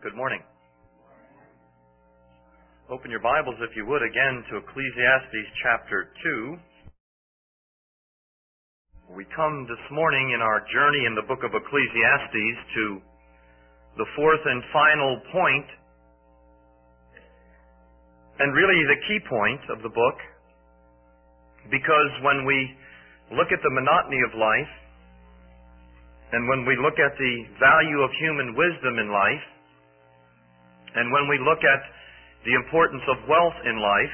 Good morning. Open your Bibles, if you would, again to Ecclesiastes chapter 2. We come this morning in our journey in the book of Ecclesiastes to the fourth and final point, and really the key point of the book, because when we look at the monotony of life, and when we look at the value of human wisdom in life, and when we look at the importance of wealth in life,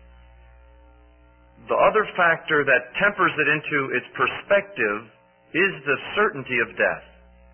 the other factor that tempers it into its perspective is the certainty of death.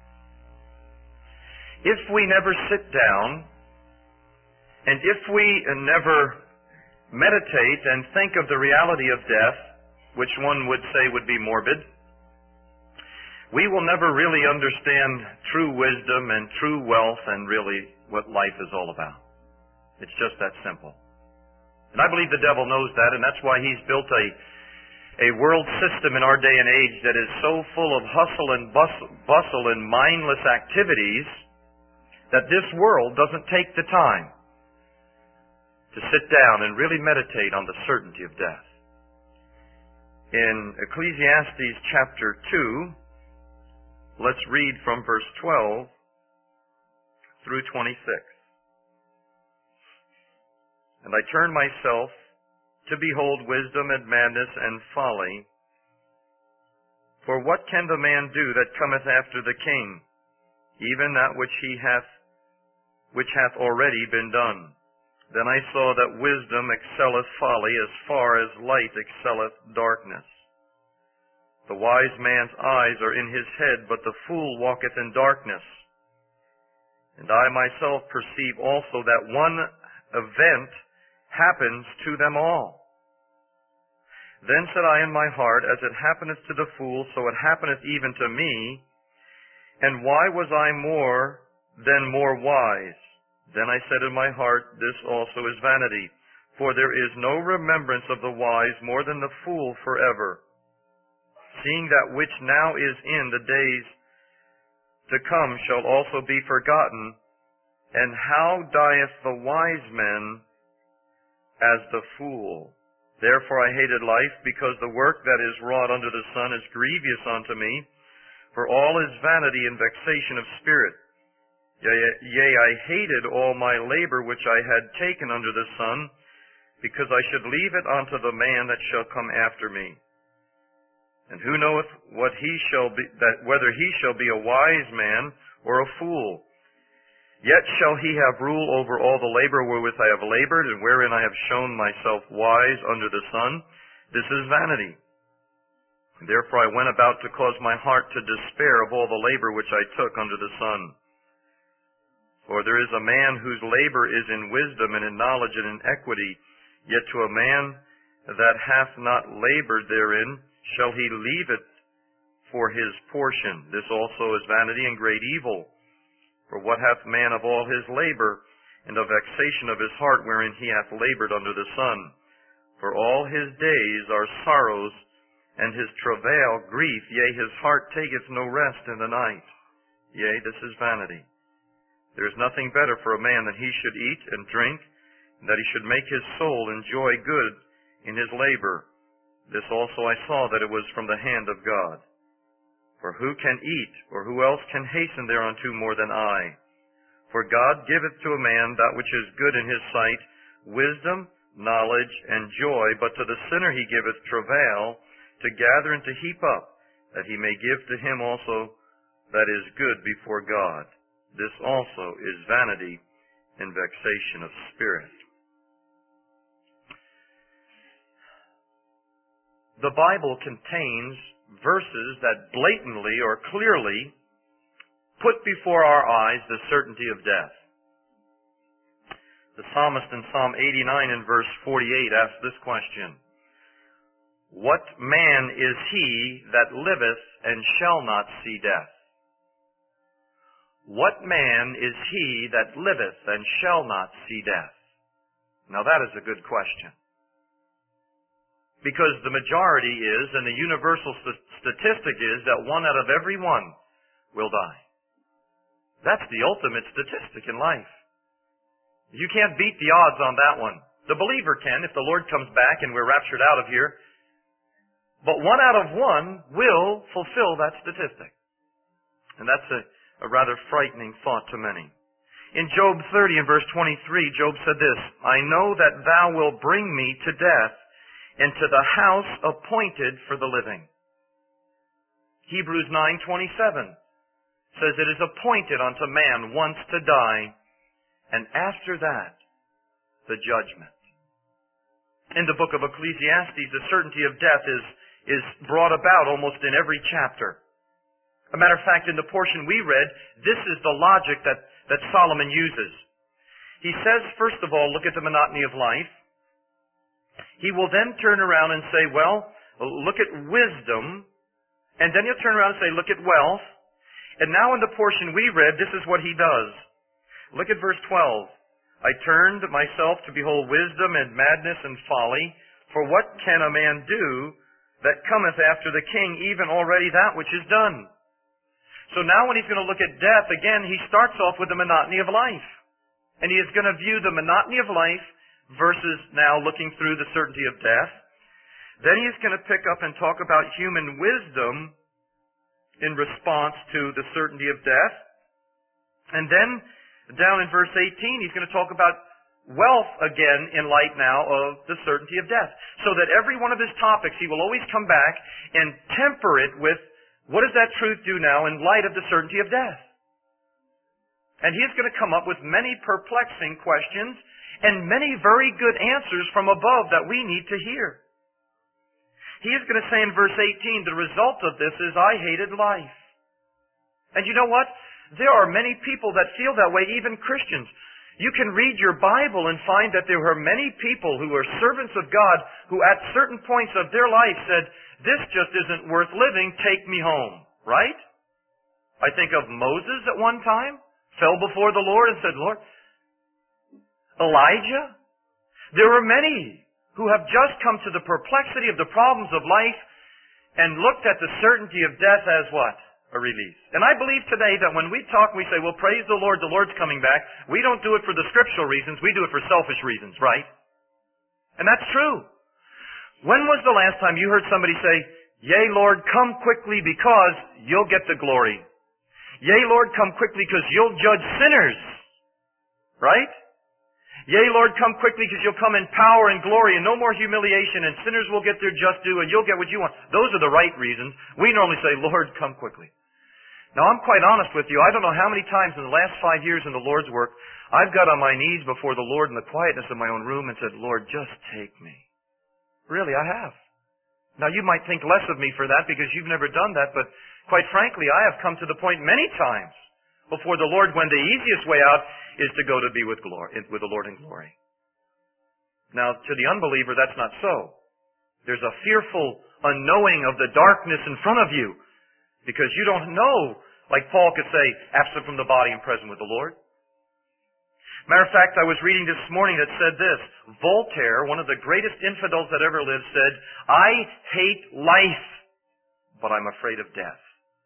If we never sit down, and if we never meditate and think of the reality of death, which one would say would be morbid, we will never really understand true wisdom and true wealth and really what life is all about. It's just that simple. And I believe the devil knows that, and that's why he's built a world system in our day and age that is so full of hustle and bustle and mindless activities that this world doesn't take the time to sit down and really meditate on the certainty of death. In Ecclesiastes chapter 2, let's read from verse 12 through 26. And I turned myself to behold wisdom and madness and folly. For what can the man do that cometh after the king, even that which hath already been done? Then I saw that wisdom excelleth folly as far as light excelleth darkness. The wise man's eyes are in his head, but the fool walketh in darkness. And I myself perceive also that one event happens to them all. Then said I in my heart, as it happeneth to the fool, so it happeneth even to me. And why was I more than more wise? Then I said in my heart, this also is vanity. For there is no remembrance of the wise more than the fool forever. Seeing that which now is in the days to come shall also be forgotten, and how dieth the wise man as the fool? Therefore I hated life, because the work that is wrought under the sun is grievous unto me, for all is vanity and vexation of spirit. Yea, I hated all my labor which I had taken under the sun, because I should leave it unto the man that shall come after me. And who knoweth what he shall be, whether he shall be a wise man or a fool? Yet shall he have rule over all the labor wherewith I have labored, and wherein I have shown myself wise under the sun. This is vanity. And therefore I went about to cause my heart to despair of all the labor which I took under the sun. For there is a man whose labor is in wisdom and in knowledge and in equity, yet to a man that hath not labored therein shall he leave it for his portion. This also is vanity and great evil. For what hath man of all his labor, and of vexation of his heart wherein he hath labored under the sun? For all his days are sorrows, and his travail grief, yea, his heart taketh no rest in the night. Yea, this is vanity. There is nothing better for a man than he should eat and drink, and that he should make his soul enjoy good in his labor. This also I saw, that it was from the hand of God. For who can eat, or who else can hasten thereunto more than I? For God giveth to a man that which is good in his sight, wisdom, knowledge, and joy, but to the sinner he giveth travail, to gather and to heap up, that he may give to him also that is good before God. This also is vanity and vexation of spirit. The Bible contains verses that blatantly or clearly put before our eyes the certainty of death. The psalmist in Psalm 89 and verse 48 asks this question: What man is he that liveth and shall not see death? What man is he that liveth and shall not see death? Now that is a good question. Because the majority is, and the universal statistic is, that one out of every one will die. That's the ultimate statistic in life. You can't beat the odds on that one. The believer can if the Lord comes back and we're raptured out of here. But 1 out of 1 will fulfill that statistic. And that's a rather frightening thought to many. In Job 30 and verse 23, Job said this, I know that thou wilt bring me to death into the house appointed for the living. Hebrews 9:27 says it is appointed unto man once to die, and after that, the judgment. In the book of Ecclesiastes, the certainty of death is brought about almost in every chapter. A matter of fact, in the portion we read, this is the logic that Solomon uses. He says, first of all, look at the monotony of life. He will then turn around and say, well, look at wisdom. And then he'll turn around and say, look at wealth. And now in the portion we read, this is what he does. Look at verse 12. I turned myself to behold wisdom and madness and folly. For what can a man do that cometh after the king, even already that which is done? So now when he's going to look at death, again, he starts off with the monotony of life. And he is going to view the monotony of life versus now looking through the certainty of death. Then he's going to pick up and talk about human wisdom in response to the certainty of death. And then down in verse 18, he's going to talk about wealth again in light now of the certainty of death. So that every one of his topics, he will always come back and temper it with what does that truth do now in light of the certainty of death? And he's going to come up with many perplexing questions and many very good answers from above that we need to hear. He is going to say in verse 18, the result of this is I hated life. And you know what? There are many people that feel that way, even Christians. You can read your Bible and find that there were many people who were servants of God who at certain points of their life said, this just isn't worth living, take me home. Right? I think of Moses at one time, fell before the Lord and said, Lord, Elijah. There were many who have just come to the perplexity of the problems of life and looked at the certainty of death as what? A release. And I believe today that when we talk, we say, well, praise the Lord's coming back. We don't do it for the scriptural reasons. We do it for selfish reasons, right? And that's true. When was the last time you heard somebody say, yea, Lord, come quickly because you'll get the glory. Yea, Lord, come quickly because you'll judge sinners. Right? Yea, Lord, come quickly because you'll come in power and glory and no more humiliation and sinners will get their just due and you'll get what you want. Those are the right reasons. We normally say, Lord, come quickly. Now, I'm quite honest with you. I don't know how many times in the last 5 years in the Lord's work, I've got on my knees before the Lord in the quietness of my own room and said, Lord, just take me. Really, I have. Now, you might think less of me for that because you've never done that, but quite frankly, I have come to the point many times before the Lord when the easiest way out is to go to be with the Lord in glory. Now, to the unbeliever, that's not so. There's a fearful unknowing of the darkness in front of you because you don't know, like Paul could say, absent from the body and present with the Lord. Matter of fact, I was reading this morning that said this. Voltaire, one of the greatest infidels that ever lived, said, I hate life, but I'm afraid of death.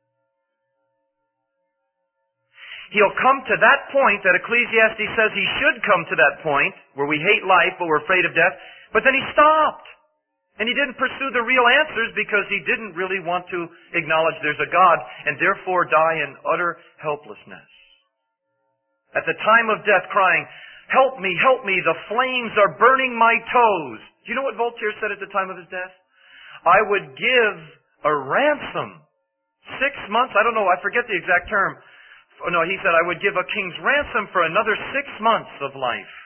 He'll come to that point that Ecclesiastes says he should come to that point where we hate life but we're afraid of death, but then he stopped. And he didn't pursue the real answers because he didn't really want to acknowledge there's a God and therefore die in utter helplessness. At the time of death crying, help me, the flames are burning my toes. Do you know what Voltaire said at the time of his death? I would give a ransom. 6 months, I don't know, I forget the exact term. No, he said I would give a king's ransom for another 6 months of life.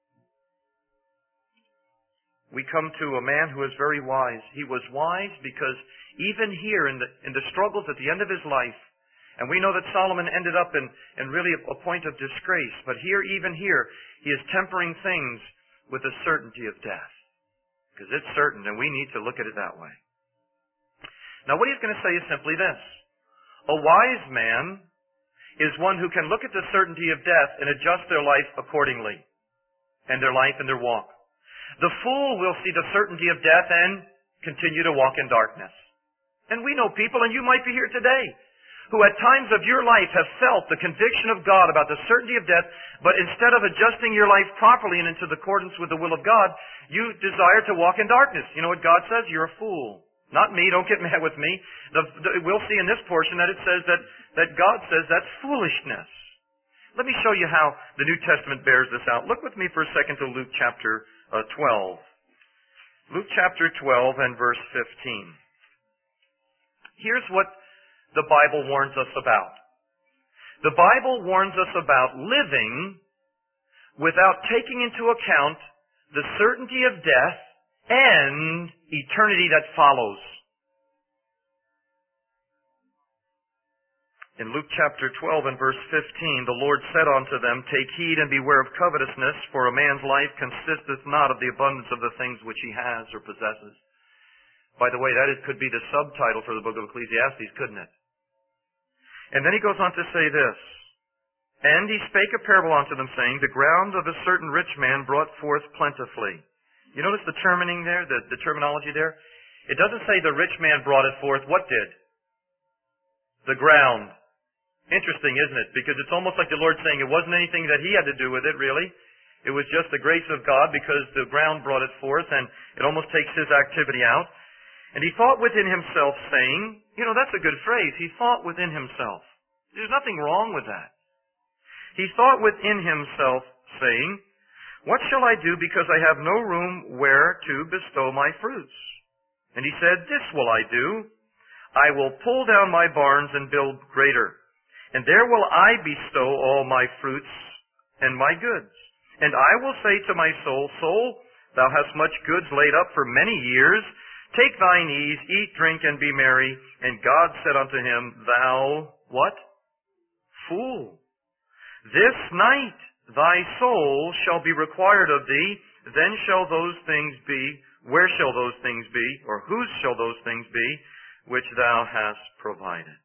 We come to a man who is very wise. He was wise because even here in the struggles at the end of his life, and we know that Solomon ended up in really a point of disgrace. But even here, he is tempering things with the certainty of death. Because it's certain, and we need to look at it that way. Now what he's going to say is simply this. A wise man is one who can look at the certainty of death and adjust their life accordingly. And their life and their walk. The fool will see the certainty of death and continue to walk in darkness. And we know people, and you might be here today, who at times of your life have felt the conviction of God about the certainty of death, but instead of adjusting your life properly and into accordance with the will of God, you desire to walk in darkness. You know what God says? You're a fool. Not me, don't get mad with me. We'll see in this portion that it says that God says that's foolishness. Let me show you how the New Testament bears this out. Look with me for a second to Luke chapter 12. Luke chapter 12 and verse 15. Here's what the Bible warns us about. The Bible warns us about living without taking into account the certainty of death and eternity that follows. In Luke chapter 12 and verse 15, the Lord said unto them, Take heed and beware of covetousness, for a man's life consisteth not of the abundance of the things which he has or possesses. By the way, that could be the subtitle for the book of Ecclesiastes, couldn't it? And then he goes on to say this, And he spake a parable unto them, saying, The ground of a certain rich man brought forth plentifully. You notice the terminology there? It doesn't say the rich man brought it forth. What did? The ground. Interesting, isn't it? Because it's almost like the Lord saying it wasn't anything that he had to do with it, really. It was just the grace of God because the ground brought it forth, and it almost takes his activity out. And he thought within himself, saying, that's a good phrase. He thought within himself. There's nothing wrong with that. He thought within himself, saying, What shall I do, because I have no room where to bestow my fruits? And he said, This will I do. I will pull down my barns and build greater. And there will I bestow all my fruits and my goods. And I will say to my soul, Soul, thou hast much goods laid up for many years. Take thine ease, eat, drink, and be merry. And God said unto him, Thou, what? Fool. This night thy soul shall be required of thee. Then shall those things be, where shall those things be, or whose shall those things be, which thou hast provided?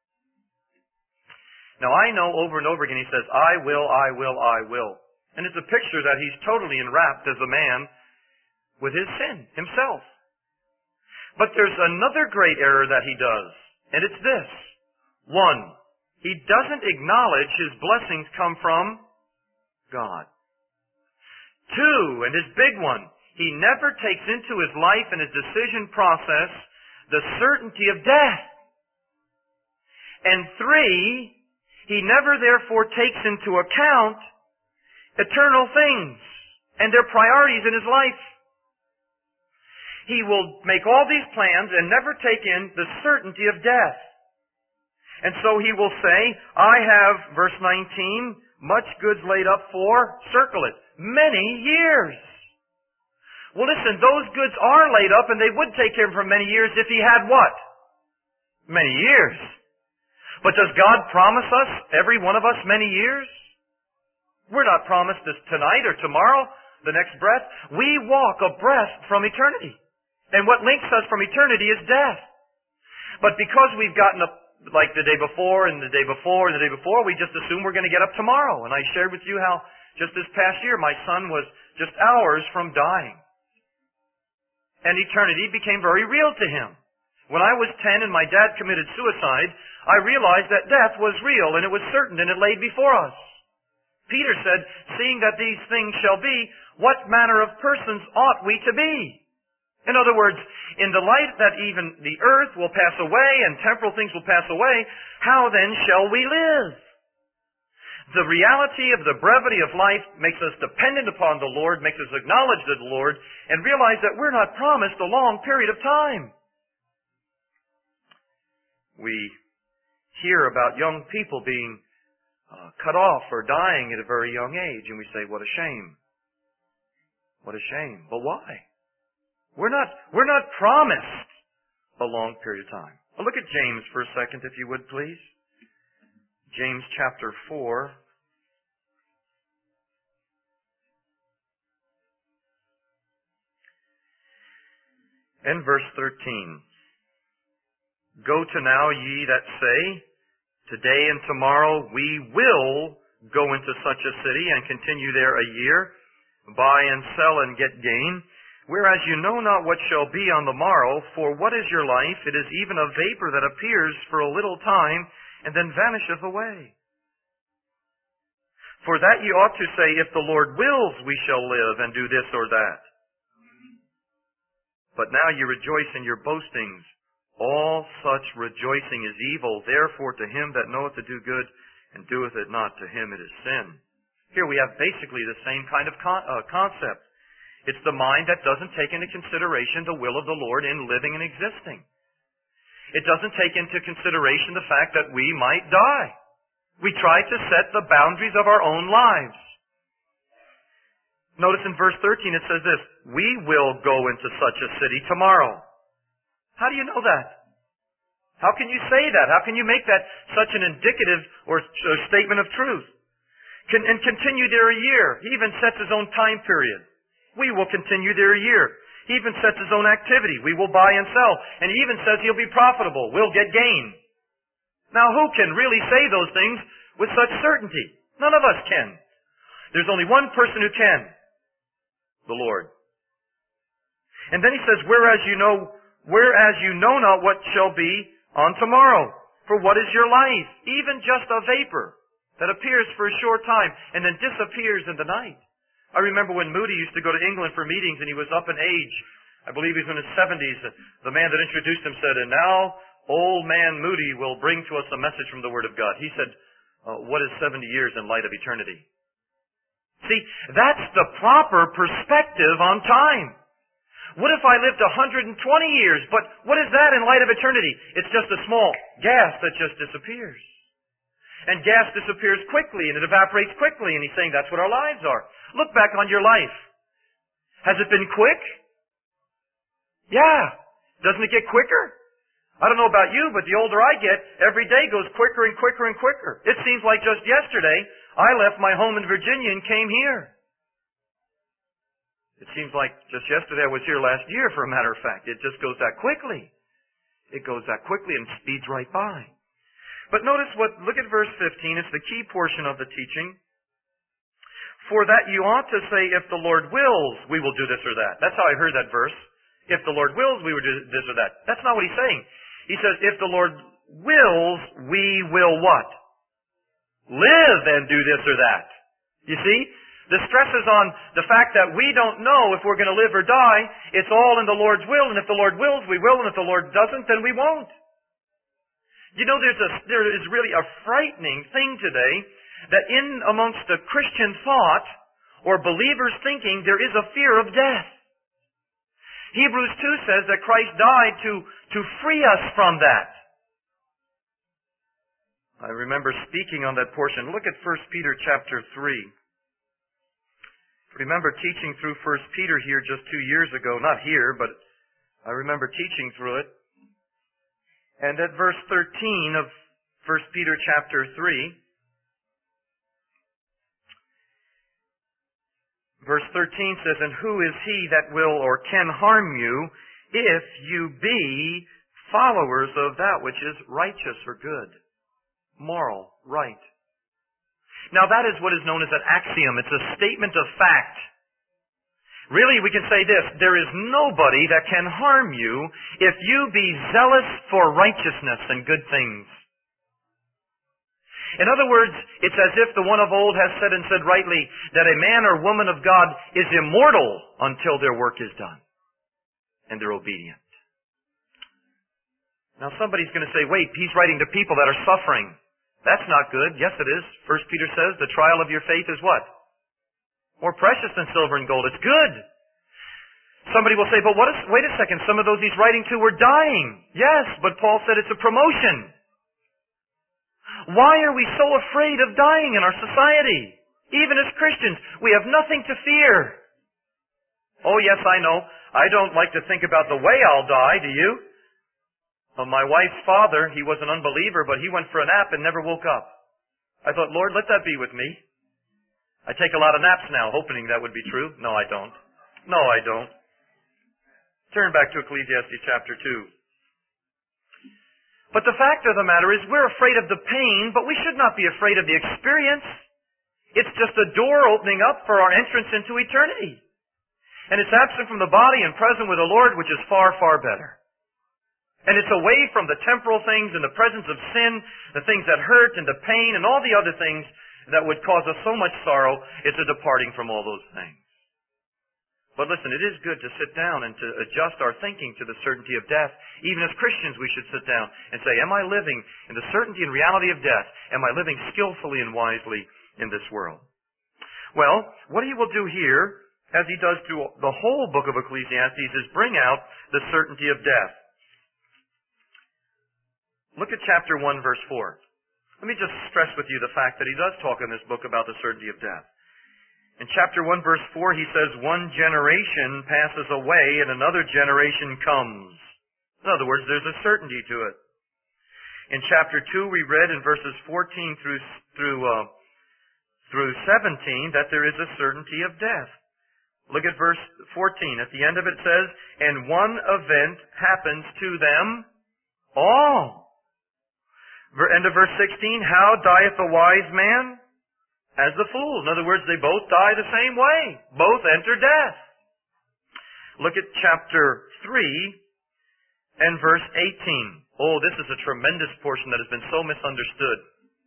Now I know over and over again he says, I will, I will, I will. And it's a picture that he's totally enwrapped as a man with his sin himself. But there's another great error that he does, and it's this. One, he doesn't acknowledge his blessings come from God. Two, and his big one, he never takes into his life and his decision process the certainty of death. And three, he never therefore takes into account eternal things and their priorities in his life. He will make all these plans and never take in the certainty of death. And so he will say, I have, verse 19, much goods laid up for, circle it, many years. Well, listen, those goods are laid up and they would take him for many years if he had what? Many years. But does God promise us, every one of us, many years? We're not promised this tonight or tomorrow, the next breath. We walk a breath from eternity. And what links us from eternity is death. But because we've gotten up like the day before and the day before and the day before, we just assume we're going to get up tomorrow. And I shared with you how just this past year my son was just hours from dying. And eternity became very real to him. When I was 10 and my dad committed suicide, I realized that death was real and it was certain and it laid before us. Peter said, seeing that these things shall be, what manner of persons ought we to be? In other words, in the light that even the earth will pass away and temporal things will pass away, how then shall we live? The reality of the brevity of life makes us dependent upon the Lord, makes us acknowledge the Lord, and realize that we're not promised a long period of time. We hear about young people being cut off or dying at a very young age, and we say, what a shame. What a shame. But why? We're not promised a long period of time. Well, look at James for a second, if you would, please. James chapter 4. And verse 13. Go to now, ye that say, today and tomorrow we will go into such a city and continue there a year, buy and sell and get gain. Whereas you know not what shall be on the morrow, for what is your life? It is even a vapor that appears for a little time and then vanisheth away. For that ye ought to say, if the Lord wills, we shall live and do this or that. But now ye rejoice in your boastings. All such rejoicing is evil. Therefore to him that knoweth to do good and doeth it not, to him it is sin. Here we have basically the same kind of concept. It's the mind that doesn't take into consideration the will of the Lord in living and existing. It doesn't take into consideration the fact that we might die. We try to set the boundaries of our own lives. Notice in verse 13 it says this, we will go into such a city tomorrow. How do you know that? How can you say that? How can you make that such an indicative or statement of truth? And continue there a year. He even sets his own time period. We will continue there a year. He even sets his own activity. We will buy and sell. And he even says he'll be profitable. We'll get gain. Now who can really say those things with such certainty? None of us can. There's only one person who can. The Lord. And then he says, whereas you know not what shall be on tomorrow. For what is your life? Even just a vapor that appears for a short time and then disappears in the night. I remember when Moody used to go to England for meetings and he was up in age. I believe he was in his 70s. The man that introduced him said, and now old man Moody will bring to us a message from the Word of God. He said, what is 70 years in light of eternity? See, that's the proper perspective on time. What if I lived 120 years? But what is that in light of eternity? It's just a small gas that just disappears. And gas disappears quickly and it evaporates quickly. And he's saying that's what our lives are. Look back on your life. Has it been quick? Yeah. Doesn't it get quicker? I don't know about you, but the older I get, every day goes quicker and quicker and quicker. It seems like just yesterday, I left my home in Virginia and came here. It seems like just yesterday I was here last year, for a matter of fact. It just goes that quickly. It goes that quickly and speeds right by. But notice look at verse 15. It's the key portion of the teaching. For that you ought to say, if the Lord wills, we will do this or that. That's how I heard that verse. If the Lord wills, we will do this or that. That's not what he's saying. He says, if the Lord wills, we will what? Live and do this or that. You see? The stress is on the fact that we don't know if we're going to live or die. It's all in the Lord's will, and if the Lord wills, we will, and if the Lord doesn't, then we won't. You know, there is really a frightening thing today that in amongst the Christian thought or believers' thinking, there is a fear of death. Hebrews 2 says that Christ died to free us from that. I remember speaking on that portion. Look at 1 Peter chapter 3. Remember teaching through 1 Peter here just 2 years ago. Not here, but I remember teaching through it. And at verse 13 of 1 Peter chapter 3, verse 13 says, and who is he that will or can harm you if you be followers of that which is righteous or good, moral, right? Now that is what is known as an axiom. It's a statement of fact. Really, we can say this, there is nobody that can harm you if you be zealous for righteousness and good things. In other words, it's as if the one of old has said and said rightly that a man or woman of God is immortal until their work is done and they're obedient. Now somebody's going to say, wait, he's writing to people that are suffering. That's not good. Yes, it is. 1 Peter says the trial of your faith is what? More precious than silver and gold. It's good. Somebody will say, but wait a second, some of those he's writing to were dying. Yes, but Paul said it's a promotion. Why are we so afraid of dying in our society? Even as Christians, we have nothing to fear. Oh yes, I know. I don't like to think about the way I'll die, do you? Well, my wife's father, he was an unbeliever, but he went for a nap and never woke up. I thought, Lord, let that be with me. I take a lot of naps now, hoping that would be true. No, I don't. No, I don't. Turn back to Ecclesiastes chapter 2. But the fact of the matter is we're afraid of the pain, but we should not be afraid of the experience. It's just a door opening up for our entrance into eternity. And it's absent from the body and present with the Lord, which is far, far better. And it's away from the temporal things and the presence of sin, the things that hurt and the pain and all the other things that would cause us so much sorrow. It's a departing from all those things. But listen, it is good to sit down and to adjust our thinking to the certainty of death. Even as Christians, we should sit down and say, am I living in the certainty and reality of death? Am I living skillfully and wisely in this world? Well, what he will do here, as he does through the whole book of Ecclesiastes, is bring out the certainty of death. Look at chapter 1, verse 4. Let me just stress with you the fact that he does talk in this book about the certainty of death. In chapter 1, verse 4, he says, one generation passes away and another generation comes. In other words, there's a certainty to it. In chapter 2, we read in verses 14 through 17 that there is a certainty of death. Look at verse 14. At the end of it says, and one event happens to them all. End of verse 16, how dieth the wise man? As the fool. In other words, they both die the same way. Both enter death. Look at chapter 3 and verse 18. Oh, this is a tremendous portion that has been so misunderstood.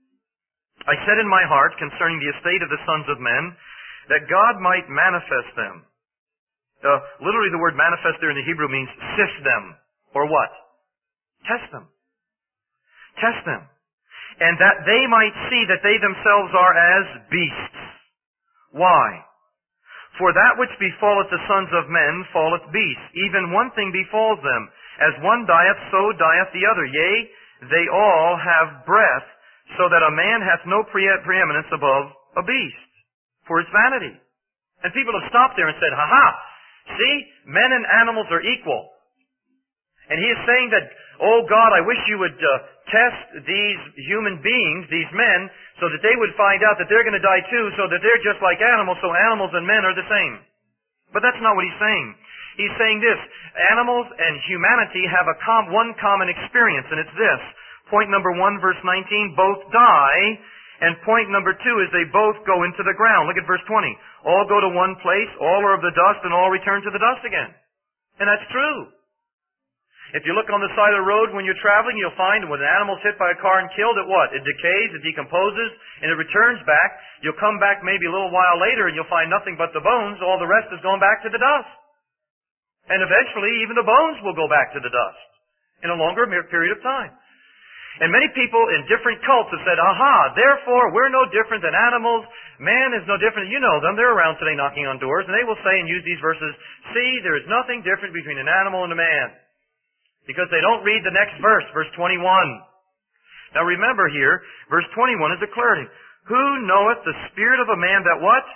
I said in my heart concerning the estate of the sons of men, that God might manifest them. Literally the word manifest there in the Hebrew means sift them. Or what? Test them. Test them. And that they might see that they themselves are as beasts. Why? For that which befalleth the sons of men falleth beasts. Even one thing befalls them. As one dieth, so dieth the other. Yea, they all have breath, so that a man hath no preeminence above a beast. For it's vanity. And people have stopped there and said, see, men and animals are equal. And he is saying that, oh God, I wish you would test these human beings, these men, so that they would find out that they're going to die too, so that they're just like animals, so animals and men are the same. But that's not what he's saying. He's saying this, animals and humanity have one common experience, and it's this. Point number 1, verse 19, both die, and point number 2 is they both go into the ground. Look at verse 20. All go to one place, all are of the dust, and all return to the dust again. And that's true. If you look on the side of the road when you're traveling, you'll find when an animal's hit by a car and killed, it what? It decays, it decomposes, and it returns back. You'll come back maybe a little while later and you'll find nothing but the bones. All the rest is going back to the dust. And eventually even the bones will go back to the dust in a longer period of time. And many people in different cults have said, therefore we're no different than animals. Man is no different. You know them. They're around today knocking on doors. And they will say and use these verses, see, there is nothing different between an animal and a man. Because they don't read the next verse, verse 21. Now remember here, verse 21 is declaring, who knoweth the spirit of a man that what?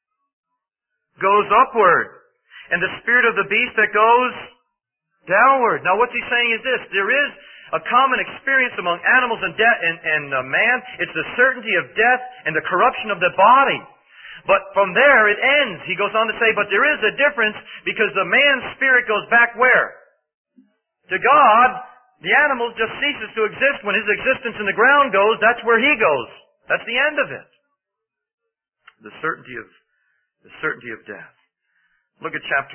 Goes upward. And the spirit of the beast that goes downward. Now what's he saying is this, there is a common experience among animals and man. It's the certainty of death and the corruption of the body. But from there it ends. He goes on to say, but there is a difference because the man's spirit goes back where? To God. The animal just ceases to exist. When his existence in the ground goes, that's where he goes. That's the end of it. The certainty of death. Look at chapter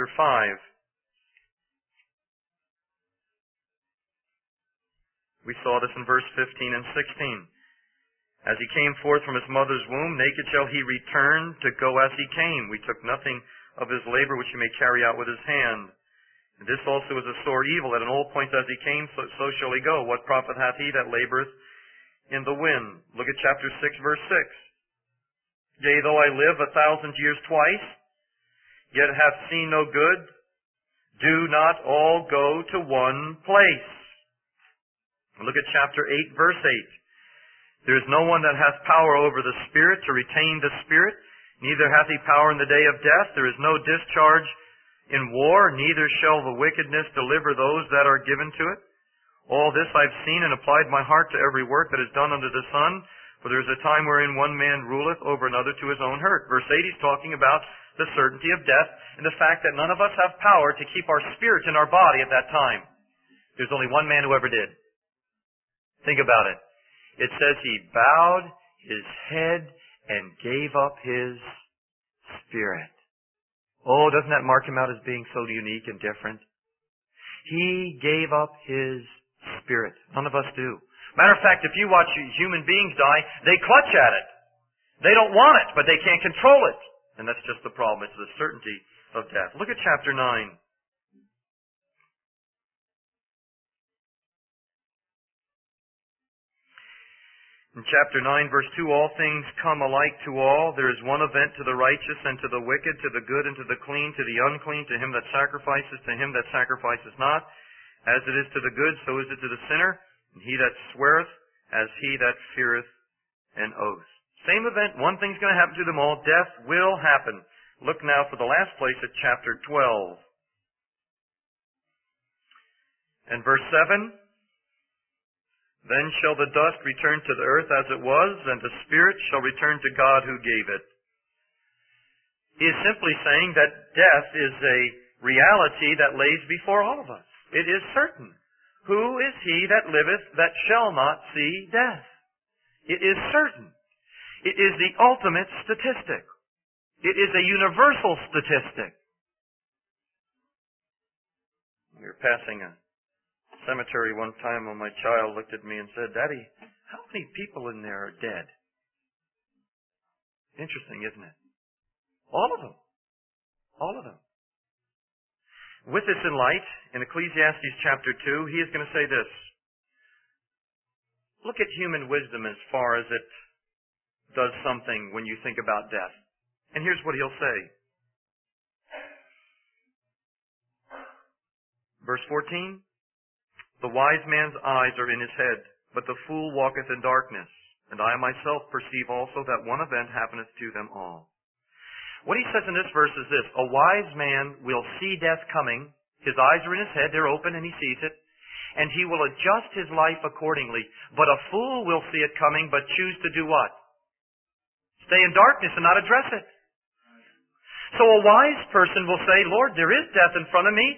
5. We saw this in verse 15 and 16. As he came forth from his mother's womb, naked shall he return to go as he came. We took nothing of his labor which he may carry out with his hand. And this also is a sore evil, that in all points as he came, so shall he go. What profit hath he that laboreth in the wind? Look at chapter 6, verse 6. Yea, though I live 1,000 years twice, yet have seen no good, do not all go to one place. Look at chapter 8, verse 8. There is no one that hath power over the Spirit to retain the Spirit, neither hath he power in the day of death. There is no discharge in war, neither shall the wickedness deliver those that are given to it. All this I've seen and applied my heart to every work that is done under the sun, for there is a time wherein one man ruleth over another to his own hurt. Verse 8 he's talking about the certainty of death and the fact that none of us have power to keep our spirit in our body at that time. There's only one man who ever did. Think about it. It says he bowed his head and gave up his spirit. Oh, doesn't that mark him out as being so unique and different? He gave up his spirit. None of us do. Matter of fact, if you watch human beings die, they clutch at it. They don't want it, but they can't control it. And that's just the problem. It's the certainty of death. Look at chapter 9. In chapter 9, verse 2, all things come alike to all. There is one event to the righteous and to the wicked, to the good and to the clean, to the unclean, to him that sacrifices, to him that sacrifices not. As it is to the good, so is it to the sinner. And he that sweareth, as he that feareth an oath. Same event, one thing's going to happen to them all. Death will happen. Look now for the last place at chapter 12. And verse 7. Then shall the dust return to the earth as it was, and the spirit shall return to God who gave it. He is simply saying that death is a reality that lays before all of us. It is certain. Who is he that liveth that shall not see death? It is certain. It is the ultimate statistic. It is a universal statistic. We were passing a cemetery one time when my child looked at me and said, "Daddy, how many people in there are dead?" Interesting, isn't it? All of them. All of them. With this in light, in Ecclesiastes chapter 2, he is going to say this. Look at human wisdom as far as it does something when you think about death. And here's what he'll say. Verse 14. The wise man's eyes are in his head, but the fool walketh in darkness. And I myself perceive also that one event happeneth to them all. What he says in this verse is this. A wise man will see death coming. His eyes are in his head, they're open, and he sees it. And he will adjust his life accordingly. But a fool will see it coming, but choose to do what? Stay in darkness and not address it. So a wise person will say, Lord, there is death in front of me.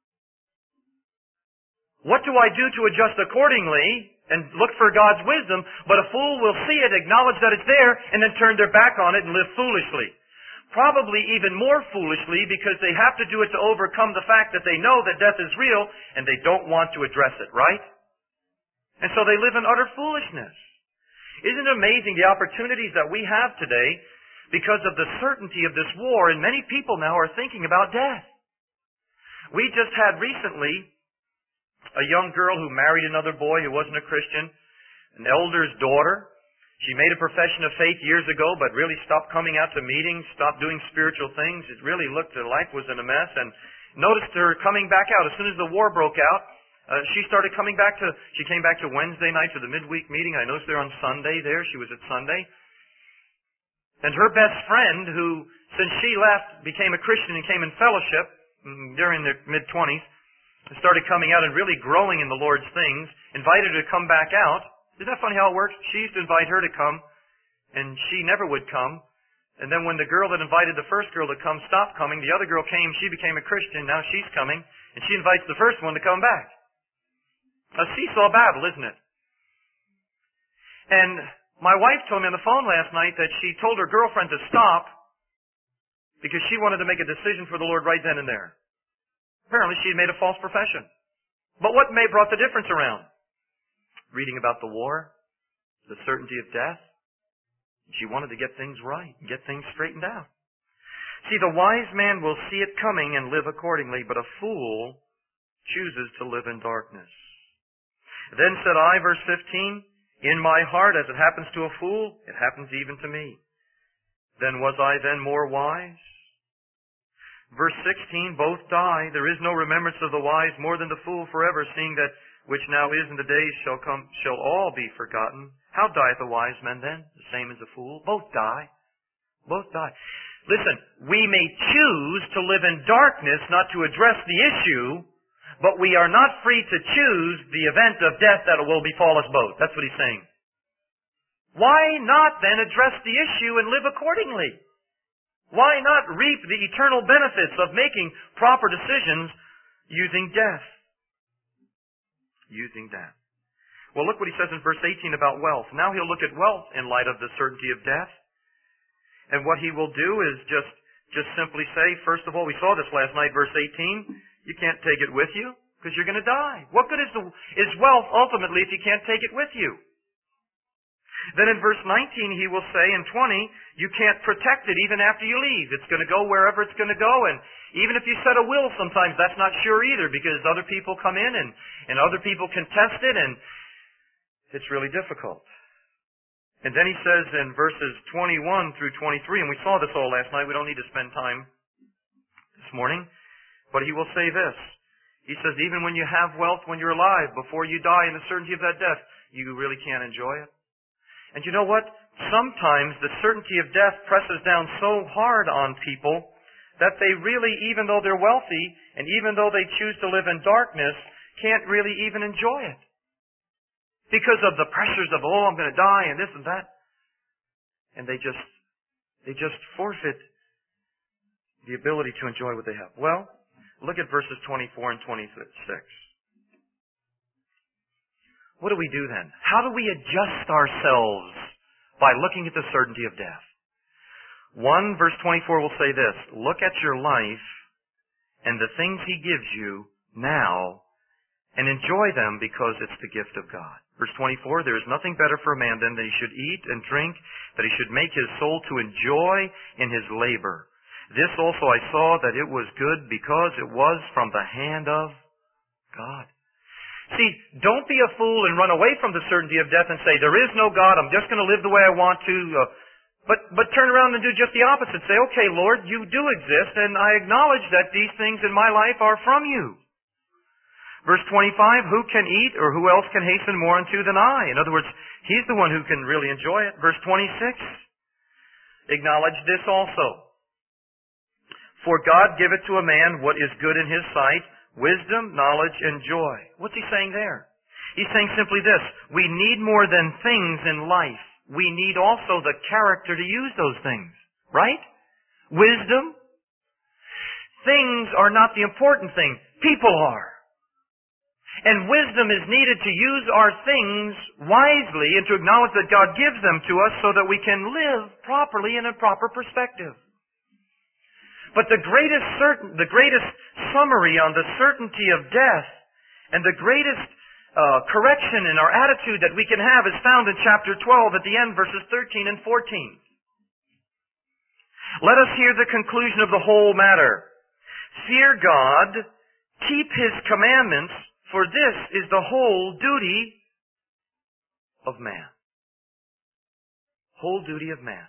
What do I do to adjust accordingly and look for God's wisdom? But a fool will see it, acknowledge that it's there, and then turn their back on it and live foolishly. Probably even more foolishly because they have to do it to overcome the fact that they know that death is real and they don't want to address it, right? And so they live in utter foolishness. Isn't it amazing the opportunities that we have today because of the certainty of this war, and many people now are thinking about death. We just had recently a young girl who married another boy who wasn't a Christian, an elder's daughter. She made a profession of faith years ago, but really stopped coming out to meetings, stopped doing spiritual things. It really looked, her life was in a mess, and noticed her coming back out. As soon as the war broke out, she came back to Wednesday night to the midweek meeting. I noticed her on Sunday there. She was at Sunday. And her best friend, who, since she left, became a Christian and came in fellowship during the mid-20s, started coming out and really growing in the Lord's things, invited her to come back out. Isn't that funny how it works? She used to invite her to come, and she never would come. And then when the girl that invited the first girl to come stopped coming, the other girl came, she became a Christian, now she's coming, and she invites the first one to come back. A seesaw battle, isn't it? And my wife told me on the phone last night that she told her girlfriend to stop because she wanted to make a decision for the Lord right then and there. Apparently she had made a false profession. But what brought the difference around? Reading about the war, the certainty of death. She wanted to get things right, get things straightened out. See, the wise man will see it coming and live accordingly, but a fool chooses to live in darkness. Then said I, verse 15, in my heart, as it happens to a fool, it happens even to me. Then was I then more wise? Verse 16, both die. There is no remembrance of the wise more than the fool forever, seeing that which now is in the days shall all be forgotten. How dieth a wise man then? The same as a fool. Both die. Both die. Listen, we may choose to live in darkness, not to address the issue, but we are not free to choose the event of death that will befall us both. That's what he's saying. Why not then address the issue and live accordingly? Why not reap the eternal benefits of making proper decisions using death? Using death. Well, look what he says in verse 18 about wealth. Now he'll look at wealth in light of the certainty of death. And what he will do is just simply say, first of all, we saw this last night, verse 18, you can't take it with you. because you're going to die. What good is wealth ultimately if you can't take it with you? Then in verse 19 he will say, in 20, you can't protect it even after you leave. It's going to go wherever it's going to go, and even if you set a will, sometimes that's not sure either, because other people come in and other people contest it, and it's really difficult. And then he says in verses 21 through 23, and we saw this all last night, we don't need to spend time this morning, but he will say this. He says, even when you have wealth, when you're alive, before you die in the certainty of that death, you really can't enjoy it. And you know what? Sometimes the certainty of death presses down so hard on people that they really, even though they're wealthy, and even though they choose to live in darkness, can't really even enjoy it. Because of the pressures of, oh, I'm going to die, and this and that. And they just forfeit the ability to enjoy what they have. Well, look at verses 24 and 26. What do we do then? How do we adjust ourselves by looking at the certainty of death? 1 verse 24 will say this, look at your life and the things He gives you now and enjoy them because it's the gift of God. Verse 24, there is nothing better for a man than that he should eat and drink, that he should make his soul to enjoy in his labor. This also I saw that it was good because it was from the hand of God. See, don't be a fool and run away from the certainty of death and say, there is no God, I'm just going to live the way I want to. But turn around and do just the opposite. Say, okay, Lord, you do exist, and I acknowledge that these things in my life are from you. Verse 25, who can eat or who else can hasten more unto than I? In other words, He's the one who can really enjoy it. Verse 26, acknowledge this also. For God giveth to a man what is good in His sight, wisdom, knowledge, and joy. What's He saying there? He's saying simply this. We need more than things in life. We need also the character to use those things. Right? Wisdom. Things are not the important thing. People are. And wisdom is needed to use our things wisely and to acknowledge that God gives them to us so that we can live properly in a proper perspective. But the greatest summary on the certainty of death and the greatest correction in our attitude that we can have is found in chapter 12 at the end, verses 13 and 14. Let us hear the conclusion of the whole matter. Fear God, keep His commandments, for this is the whole duty of man. Whole duty of man.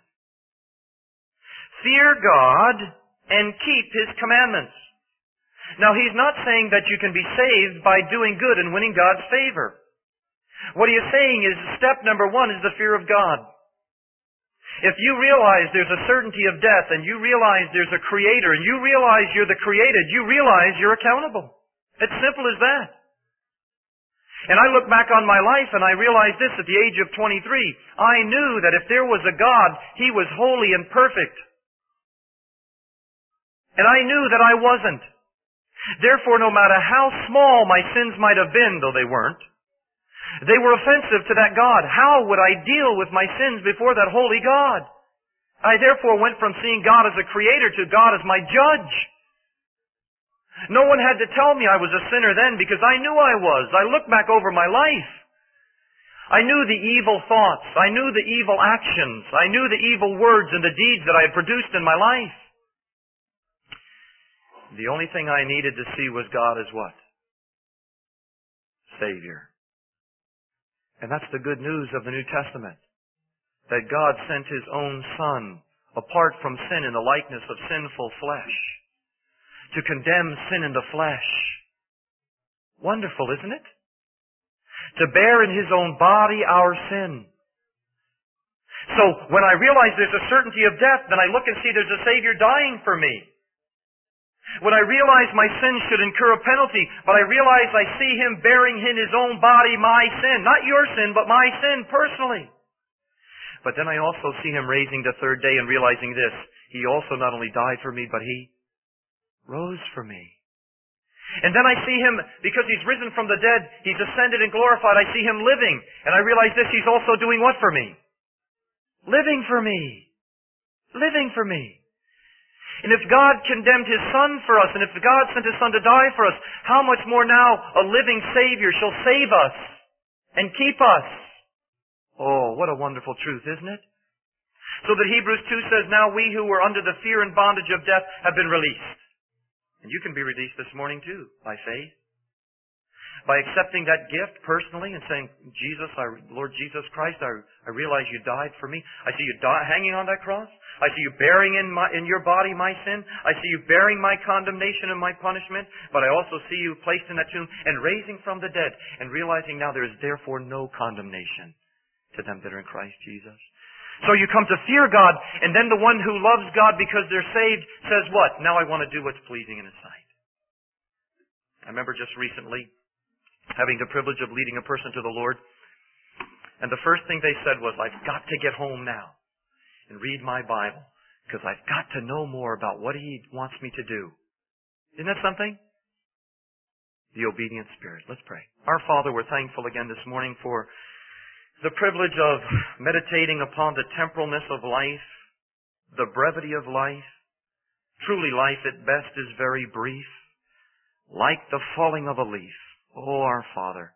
Fear God and keep His commandments. Now, He's not saying that you can be saved by doing good and winning God's favor. What He is saying is step number 1 is the fear of God. If you realize there's a certainty of death and you realize there's a Creator and you realize you're the created, you realize you're accountable. It's simple as that. And I look back on my life and I realize this at the age of 23. I knew that if there was a God, He was holy and perfect. And I knew that I wasn't. Therefore, no matter how small my sins might have been, though they weren't, they were offensive to that God. How would I deal with my sins before that holy God? I therefore went from seeing God as a creator to God as my judge. No one had to tell me I was a sinner then because I knew I was. I looked back over my life. I knew the evil thoughts. I knew the evil actions. I knew the evil words and the deeds that I had produced in my life. The only thing I needed to see was God as what? Savior. And that's the good news of the New Testament. That God sent His own Son, apart from sin in the likeness of sinful flesh, to condemn sin in the flesh. Wonderful, isn't it? To bear in His own body our sin. So, when I realize there's a certainty of death, then I look and see there's a Savior dying for me. When I realize my sin should incur a penalty, but I realize I see Him bearing in His own body my sin. Not your sin, but my sin personally. But then I also see Him raising the third day and realizing this. He also not only died for me, but He rose for me. And then I see Him, because He's risen from the dead, He's ascended and glorified, I see Him living. And I realize this, He's also doing what for me? Living for me. Living for me. And if God condemned His Son for us, and if God sent His Son to die for us, how much more now a living Savior shall save us and keep us? Oh, what a wonderful truth, isn't it? So that Hebrews 2 says, now we who were under the fear and bondage of death have been released. And you can be released this morning too, by faith. By accepting that gift personally and saying, Jesus, Lord Jesus Christ, I realize you died for me. I see you hanging on that cross. I see you bearing in your body my sin. I see you bearing my condemnation and my punishment. But I also see you placed in that tomb and raising from the dead and realizing now there is therefore no condemnation to them that are in Christ Jesus. So you come to fear God, and then the one who loves God because they're saved says what? Now I want to do what's pleasing in His sight. I remember just recently having the privilege of leading a person to the Lord. And the first thing they said was, I've got to get home now and read my Bible because I've got to know more about what He wants me to do. Isn't that something? The obedient spirit. Let's pray. Our Father, we're thankful again this morning for the privilege of meditating upon the temporalness of life, the brevity of life. Truly, life at best is very brief, like the falling of a leaf. Oh, our Father,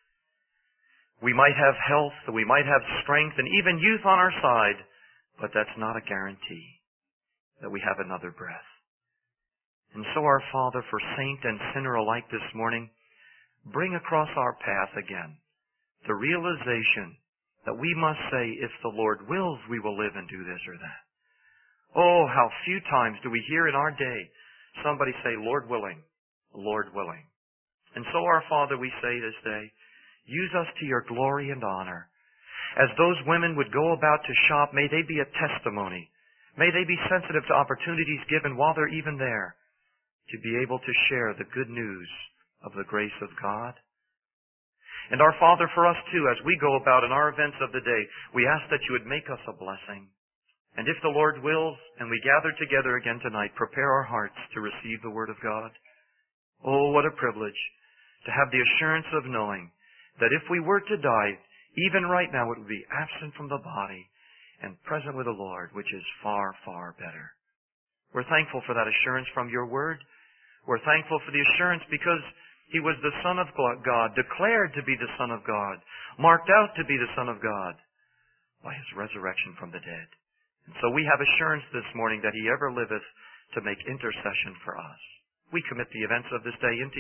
we might have health, we might have strength, and even youth on our side, but that's not a guarantee that we have another breath. And so, our Father, for saint and sinner alike this morning, bring across our path again the realization that we must say, if the Lord wills, we will live and do this or that. Oh, how few times do we hear in our day somebody say, Lord willing, Lord willing. And so, our Father, we say this day, use us to your glory and honor. As those women would go about to shop, may they be a testimony. May they be sensitive to opportunities given while they're even there to be able to share the good news of the grace of God. And our Father, for us too, as we go about in our events of the day, we ask that you would make us a blessing. And if the Lord wills, and we gather together again tonight, prepare our hearts to receive the Word of God. Oh, what a privilege to have the assurance of knowing that if we were to die, even right now, it would be absent from the body and present with the Lord, which is far, far better. We're thankful for that assurance from your Word. We're thankful for the assurance because He was the Son of God, declared to be the Son of God, marked out to be the Son of God by His resurrection from the dead. And so we have assurance this morning that He ever liveth to make intercession for us. We commit the events of this day into